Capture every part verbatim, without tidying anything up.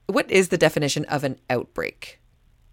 what is the definition of an outbreak?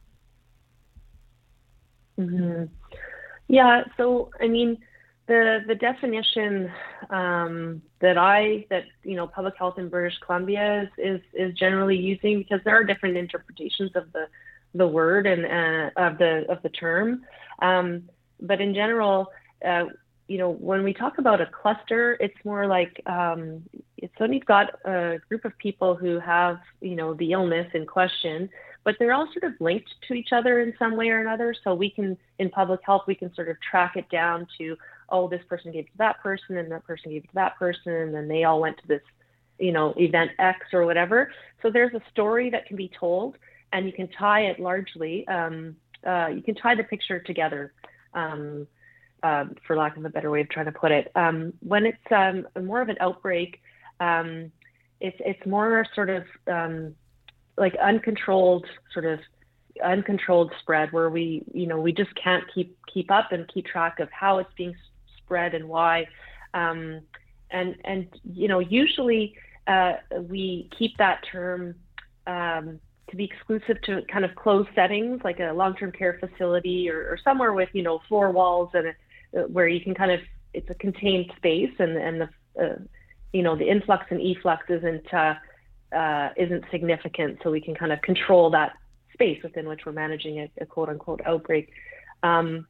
Mm-hmm. Yeah, so I mean, the the definition um, that I that you know Public Health in British Columbia is, is is generally using, because there are different interpretations of the the word and uh, of the of the term, um, but in general, uh, you know, when we talk about a cluster, it's more like um, it's when you've got a group of people who have you know the illness in question, but they're all sort of linked to each other in some way or another. So we can, in public health, we can sort of track it down to, oh, this person gave it to that person, and that person gave it to that person, and then they all went to this, you know, event X or whatever. So there's a story that can be told, and you can tie it largely, um, uh, you can tie the picture together, um, uh, for lack of a better way of trying to put it. Um, when it's um, more of an outbreak, um, it's, it's more sort of, um, like uncontrolled sort of uncontrolled spread, where we you know we just can't keep keep up and keep track of how it's being spread and why, um, and and you know usually uh, we keep that term um, to be exclusive to kind of closed settings, like a long-term care facility, or, or somewhere with you know four walls and a, where you can kind of, it's a contained space, and and the uh, you know the influx and efflux isn't uh, uh, isn't significant, so we can kind of control that space within which we're managing a, a quote-unquote outbreak. Um,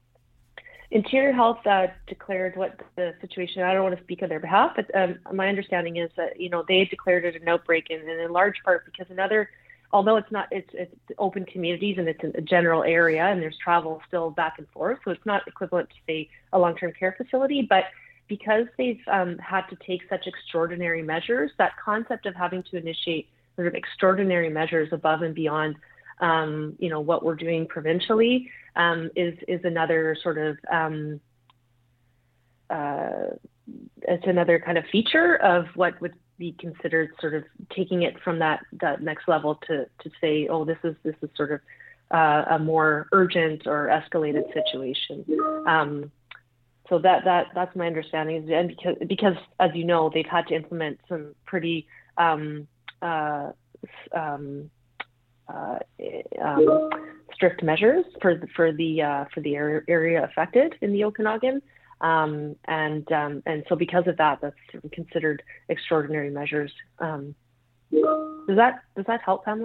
Interior Health uh, declared what the situation, I don't want to speak on their behalf, but um, my understanding is that, you know, they declared it an outbreak, and, and in large part because another, although it's not, it's, it's open communities and it's in a general area and there's travel still back and forth, so it's not equivalent to, say, a long-term care facility, but because they've um, had to take such extraordinary measures, that concept of having to initiate sort of extraordinary measures above and beyond, um, you know, what we're doing provincially um, is is another sort of um, uh, it's another kind of feature of what would be considered sort of taking it from that that next level to to say, oh, this is this is sort of uh, a more urgent or escalated situation. Um, So that that that's my understanding, and because because as you know, they've had to implement some pretty um, uh, um, uh, um, strict measures for the, for the uh, for the area, area affected in the Okanagan, um, and um, and so because of that, that's considered extraordinary measures. Um, does that does that help, Pamela?